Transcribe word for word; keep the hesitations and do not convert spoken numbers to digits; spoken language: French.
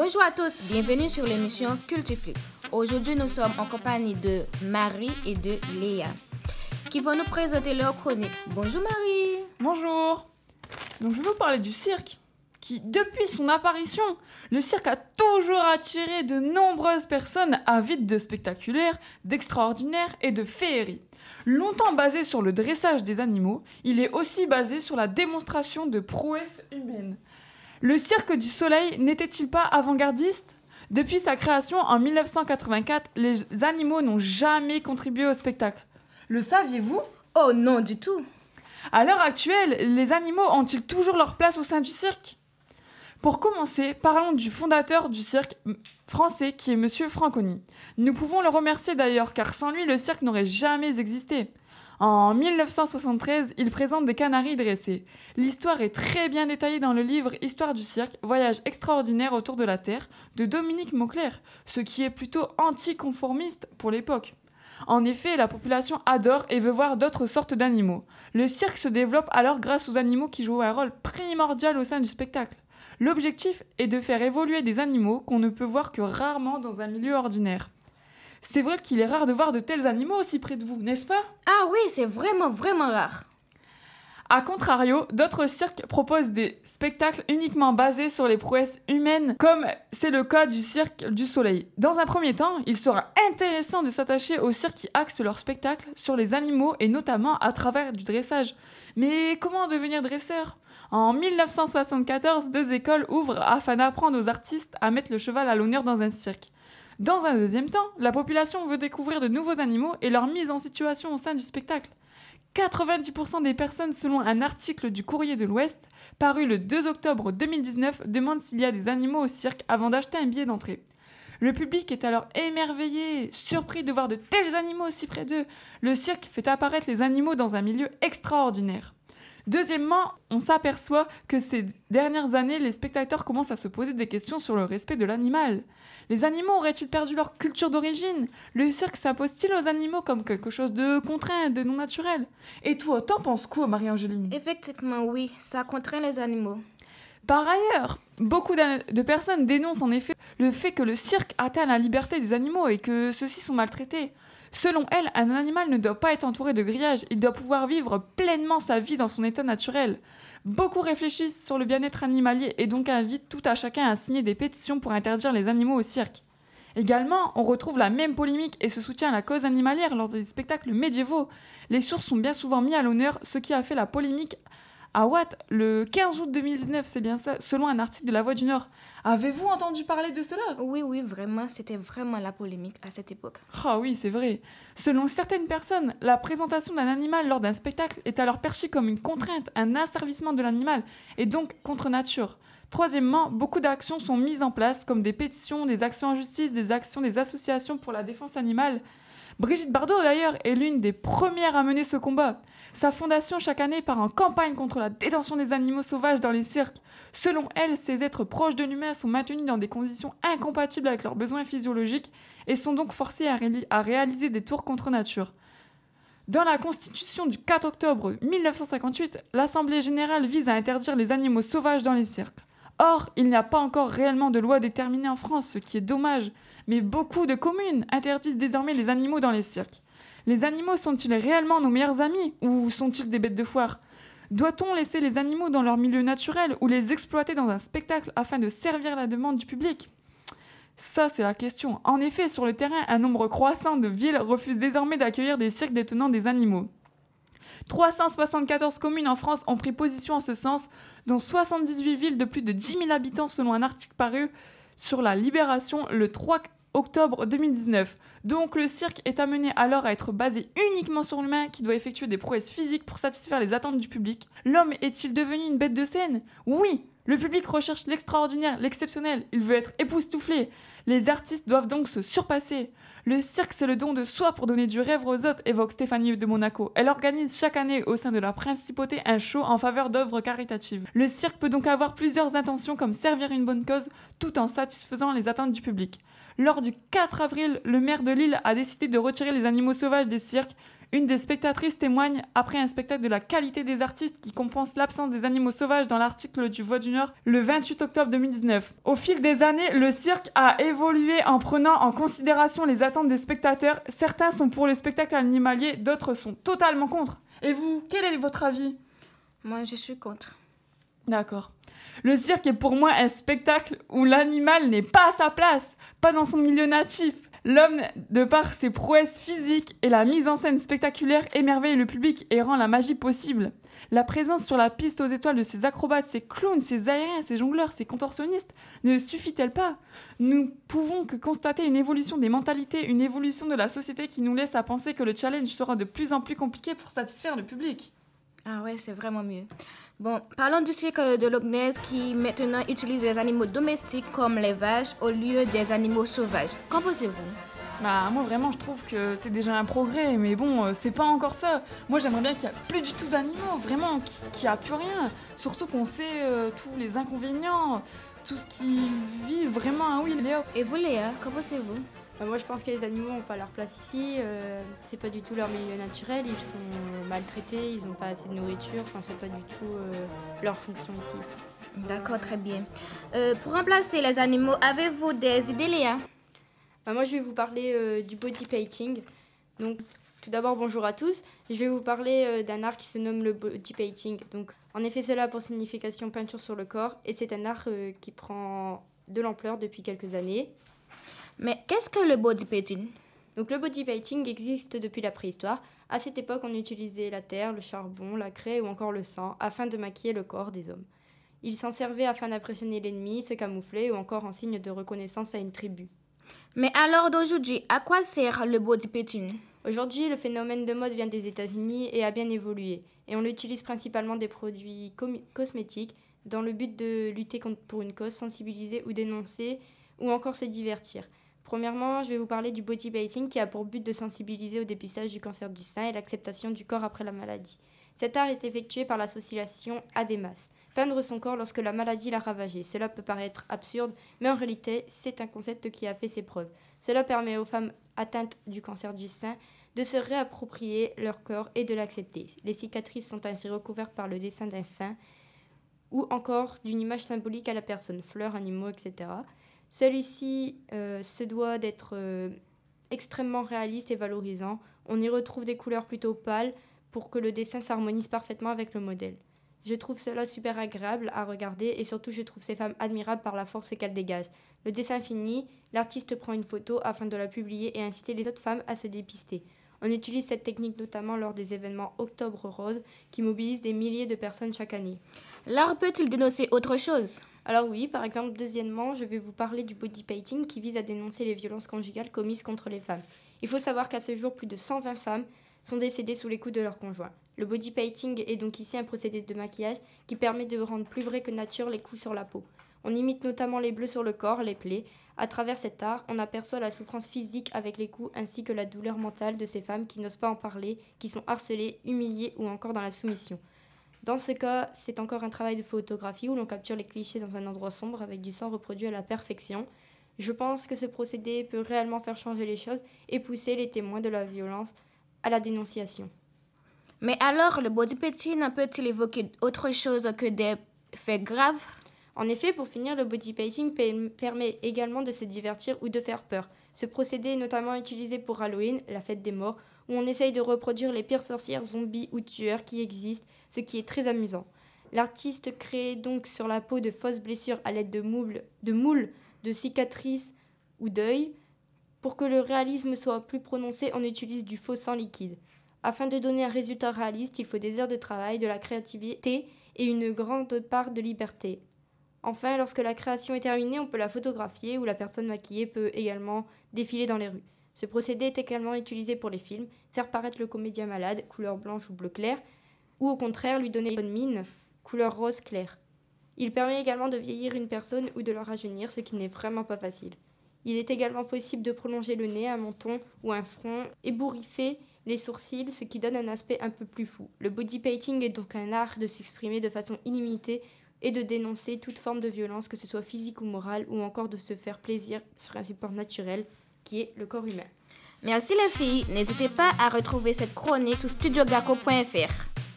Bonjour à tous, bienvenue sur l'émission Cultiflip. Aujourd'hui, nous sommes en compagnie de Marie et de Léa, qui vont nous présenter leur chronique. Bonjour Marie. Bonjour. Donc je vais vous parler du cirque, qui, depuis son apparition, le cirque a toujours attiré de nombreuses personnes avides de spectaculaire, d'extraordinaire et de féerie. Longtemps basé sur le dressage des animaux, il est aussi basé sur la démonstration de prouesses humaines. Le Cirque du Soleil n'était-il pas avant-gardiste ? Depuis sa création en dix-neuf cent quatre-vingt-quatre, les animaux n'ont jamais contribué au spectacle. Le saviez-vous ? Oh non, du tout. À l'heure actuelle, les animaux ont-ils toujours leur place au sein du cirque ? Pour commencer, parlons du fondateur du cirque français qui est Monsieur Franconi. Nous pouvons le remercier d'ailleurs car sans lui, le cirque n'aurait jamais existé. En dix-neuf cent soixante-treize, il présente des canaris dressés. L'histoire est très bien détaillée dans le livre « Histoire du cirque, voyage extraordinaire autour de la Terre » de Dominique Mauclerc, ce qui est plutôt anticonformiste pour l'époque. En effet, la population adore et veut voir d'autres sortes d'animaux. Le cirque se développe alors grâce aux animaux qui jouent un rôle primordial au sein du spectacle. L'objectif est de faire évoluer des animaux qu'on ne peut voir que rarement dans un milieu ordinaire. C'est vrai qu'il est rare de voir de tels animaux aussi près de vous, n'est-ce pas ? Ah oui, c'est vraiment, vraiment rare. A contrario, d'autres cirques proposent des spectacles uniquement basés sur les prouesses humaines, comme c'est le cas du Cirque du Soleil. Dans un premier temps, il sera intéressant de s'attacher aux cirques qui axent leur spectacle sur les animaux et notamment à travers du dressage. Mais comment devenir dresseur ? En dix-neuf cent soixante-quatorze, deux écoles ouvrent afin d'apprendre aux artistes à mettre le cheval à l'honneur dans un cirque. Dans un deuxième temps, la population veut découvrir de nouveaux animaux et leur mise en situation au sein du spectacle. quatre-vingt-dix pour cent des personnes, selon un article du Courrier de l'Ouest, paru le deux octobre deux mille dix-neuf, demandent s'il y a des animaux au cirque avant d'acheter un billet d'entrée. Le public est alors émerveillé, surpris de voir de tels animaux aussi près d'eux. Le cirque fait apparaître les animaux dans un milieu extraordinaire. Deuxièmement, on s'aperçoit que ces dernières années, les spectateurs commencent à se poser des questions sur le respect de l'animal. Les animaux auraient-ils perdu leur culture d'origine ? Le cirque s'impose-t-il aux animaux comme quelque chose de contraint, de non naturel ? Et toi, t'en penses quoi, Marie-Angeline ? Effectivement, oui, ça contraint les animaux. Par ailleurs, beaucoup de personnes dénoncent en effet le fait que le cirque atteint la liberté des animaux et que ceux-ci sont maltraités. Selon elle, un animal ne doit pas être entouré de grillages, il doit pouvoir vivre pleinement sa vie dans son état naturel. Beaucoup réfléchissent sur le bien-être animalier et donc invitent tout à chacun à signer des pétitions pour interdire les animaux au cirque. Également, on retrouve la même polémique et ce soutien à la cause animalière lors des spectacles médiévaux. Les sourds sont bien souvent mis à l'honneur, ce qui a fait la polémique à Watt le quinze août deux mille dix-neuf, c'est bien ça, selon un article de La Voix du Nord. Avez-vous entendu parler de cela ? Oui, oui, vraiment, c'était vraiment la polémique à cette époque. Ah oui, c'est vrai. Selon certaines personnes, la présentation d'un animal lors d'un spectacle est alors perçue comme une contrainte, un asservissement de l'animal, et donc contre nature. Troisièmement, beaucoup d'actions sont mises en place, comme des pétitions, des actions en justice, des actions des associations pour la défense animale. Brigitte Bardot, d'ailleurs, est l'une des premières à mener ce combat. Sa fondation, chaque année, part en campagne contre la détention des animaux sauvages dans les cirques. Selon elle, ces êtres proches de l'humain sont maintenus dans des conditions incompatibles avec leurs besoins physiologiques et sont donc forcés à, ré- à réaliser des tours contre nature. Dans la Constitution du quatre octobre dix-neuf cent cinquante-huit, l'Assemblée générale vise à interdire les animaux sauvages dans les cirques. Or, il n'y a pas encore réellement de loi déterminée en France, ce qui est dommage, mais beaucoup de communes interdisent désormais les animaux dans les cirques. Les animaux sont-ils réellement nos meilleurs amis ou sont-ils des bêtes de foire ? Doit-on laisser les animaux dans leur milieu naturel ou les exploiter dans un spectacle afin de servir la demande du public ? Ça, c'est la question. En effet, sur le terrain, un nombre croissant de villes refusent désormais d'accueillir des cirques détenant des animaux. trois cent soixante-quatorze communes en France ont pris position en ce sens, dont soixante-dix-huit villes de plus de dix mille habitants selon un article paru sur la Libération le trois octobre deux mille dix-neuf. Donc le cirque est amené alors à être basé uniquement sur l'humain qui doit effectuer des prouesses physiques pour satisfaire les attentes du public. L'homme est-il devenu une bête de scène ? Oui, le public recherche l'extraordinaire, l'exceptionnel, il veut être époustouflé. Les artistes doivent donc se surpasser. Le cirque, c'est le don de soi pour donner du rêve aux autres, évoque Stéphanie de Monaco. Elle organise chaque année au sein de la principauté un show en faveur d'œuvres caritatives. Le cirque peut donc avoir plusieurs intentions comme servir une bonne cause tout en satisfaisant les attentes du public. Lors du quatre avril, le maire de Lille a décidé de retirer les animaux sauvages des cirques, Une des spectatrices témoigne après un spectacle de la qualité des artistes qui compense l'absence des animaux sauvages dans l'article du Voix du Nord le vingt-huit octobre deux mille dix-neuf. Au fil des années, le cirque a évolué en prenant en considération les attentes des spectateurs. Certains sont pour le spectacle animalier, d'autres sont totalement contre. Et vous, quel est votre avis ? Moi, je suis contre. D'accord. Le cirque est pour moi un spectacle où l'animal n'est pas à sa place, pas dans son milieu natif. L'homme, de par ses prouesses physiques et la mise en scène spectaculaire, émerveille le public et rend la magie possible. La présence sur la piste aux étoiles de ces acrobates, ces clowns, ces aériens, ces jongleurs, ces contorsionnistes ne suffit-elle pas ? Nous pouvons que constater une évolution des mentalités, une évolution de la société qui nous laisse à penser que le challenge sera de plus en plus compliqué pour satisfaire le public. Ah ouais, c'est vraiment mieux. Bon, parlons du cirque de Loch Ness qui maintenant utilise les animaux domestiques comme les vaches au lieu des animaux sauvages. Qu'en pensez-vous ? Bah, moi vraiment je trouve que c'est déjà un progrès, mais bon, euh, c'est pas encore ça. Moi j'aimerais bien qu'il n'y ait plus du tout d'animaux, vraiment, qu'il n'y a plus rien. Surtout qu'on sait euh, tous les inconvénients, tout ce qui vit vraiment à oui, Léo. Et vous Léa, qu'en pensez-vous ? Bah, moi je pense que les animaux n'ont pas leur place ici, euh, c'est pas du tout leur milieu naturel, ils sont maltraités, ils n'ont pas assez de nourriture, enfin c'est pas du tout euh, leur fonction ici. D'accord, très bien. Euh, pour remplacer les animaux, avez-vous des idées Léa ? Bah, moi je vais vous parler euh, du body painting. Donc tout d'abord bonjour à tous, je vais vous parler euh, d'un art qui se nomme le body painting. Donc en effet cela a pour signification peinture sur le corps et c'est un art euh, qui prend de l'ampleur depuis quelques années. Mais qu'est-ce que le body painting ? Donc le body painting existe depuis la préhistoire. À cette époque, on utilisait la terre, le charbon, la craie ou encore le sang afin de maquiller le corps des hommes. Ils s'en servaient afin d'impressionner l'ennemi, se camoufler ou encore en signe de reconnaissance à une tribu. Mais alors d'aujourd'hui, à quoi sert le body painting ? Aujourd'hui, le phénomène de mode vient des États-Unis et a bien évolué. Et on utilise principalement des produits com- cosmétiques dans le but de lutter contre, pour une cause, sensibiliser ou dénoncer ou encore se divertir. Premièrement, je vais vous parler du body painting qui a pour but de sensibiliser au dépistage du cancer du sein et l'acceptation du corps après la maladie. Cet art est effectué par l'association Ademas. Peindre son corps lorsque la maladie l'a ravagé. Cela peut paraître absurde, mais en réalité, c'est un concept qui a fait ses preuves. Cela permet aux femmes atteintes du cancer du sein de se réapproprier leur corps et de l'accepter. Les cicatrices sont ainsi recouvertes par le dessin d'un sein ou encore d'une image symbolique à la personne, fleurs, animaux, et cetera. Celui-ci euh, se doit d'être euh, extrêmement réaliste et valorisant. On y retrouve des couleurs plutôt pâles pour que le dessin s'harmonise parfaitement avec le modèle. Je trouve cela super agréable à regarder et surtout je trouve ces femmes admirables par la force qu'elles dégagent. Le dessin fini, l'artiste prend une photo afin de la publier et inciter les autres femmes à se dépister. On utilise cette technique notamment lors des événements Octobre Rose qui mobilisent des milliers de personnes chaque année. L'art peut-il dénoncer autre chose ? Alors oui, par exemple, deuxièmement, je vais vous parler du body painting qui vise à dénoncer les violences conjugales commises contre les femmes. Il faut savoir qu'à ce jour, plus de cent vingt femmes sont décédées sous les coups de leur conjoint. Le body painting est donc ici un procédé de maquillage qui permet de rendre plus vrai que nature les coups sur la peau. On imite notamment les bleus sur le corps, les plaies. À travers cet art, on aperçoit la souffrance physique avec les coups ainsi que la douleur mentale de ces femmes qui n'osent pas en parler, qui sont harcelées, humiliées ou encore dans la soumission. Dans ce cas, c'est encore un travail de photographie où l'on capture les clichés dans un endroit sombre avec du sang reproduit à la perfection. Je pense que ce procédé peut réellement faire changer les choses et pousser les témoins de la violence à la dénonciation. Mais alors, le body painting peut-il évoquer autre chose que des faits graves ? En effet, pour finir, le body painting pe- permet également de se divertir ou de faire peur. Ce procédé est notamment utilisé pour Halloween, la fête des morts, où on essaye de reproduire les pires sorcières, zombies ou tueurs qui existent, ce qui est très amusant. L'artiste crée donc sur la peau de fausses blessures à l'aide de moules, de moules, de cicatrices ou d'œils. Pour que le réalisme soit plus prononcé, on utilise du faux sang liquide. Afin de donner un résultat réaliste, il faut des heures de travail, de la créativité et une grande part de liberté. Enfin, lorsque la création est terminée, on peut la photographier ou la personne maquillée peut également défiler dans les rues. Ce procédé est également utilisé pour les films, faire paraître le comédien malade, couleur blanche ou bleu clair, ou au contraire lui donner une bonne mine, couleur rose clair. Il permet également de vieillir une personne ou de la rajeunir, ce qui n'est vraiment pas facile. Il est également possible de prolonger le nez, un menton ou un front, ébouriffer les sourcils, ce qui donne un aspect un peu plus fou. Le body painting est donc un art de s'exprimer de façon illimitée et de dénoncer toute forme de violence, que ce soit physique ou morale, ou encore de se faire plaisir sur un support naturel qui est le corps humain. Merci les filles. N'hésitez pas à retrouver cette chronique sur studio gacko point f r.